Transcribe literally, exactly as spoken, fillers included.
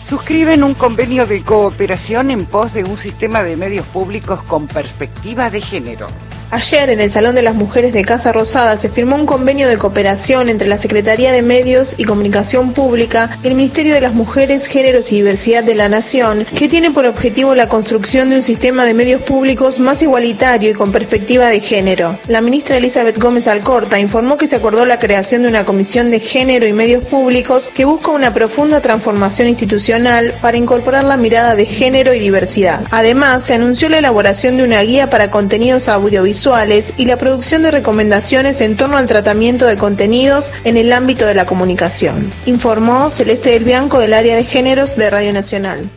suscriben un convenio de cooperación en pos de un sistema de medios públicos con perspectiva de género. Ayer, en el Salón de las Mujeres de Casa Rosada, se firmó un convenio de cooperación entre la Secretaría de Medios y Comunicación Pública y el Ministerio de las Mujeres, Géneros y Diversidad de la Nación, que tiene por objetivo la construcción de un sistema de medios públicos más igualitario y con perspectiva de género. La ministra Elizabeth Gómez Alcorta informó que se acordó la creación de una comisión de género y medios públicos que busca una profunda transformación institucional para incorporar la mirada de género y diversidad. Además, se anunció la elaboración de una guía para contenidos audiovisuales y la producción de recomendaciones en torno al tratamiento de contenidos en el ámbito de la comunicación. Informó Celeste del Bianco del área de géneros de Radio Nacional.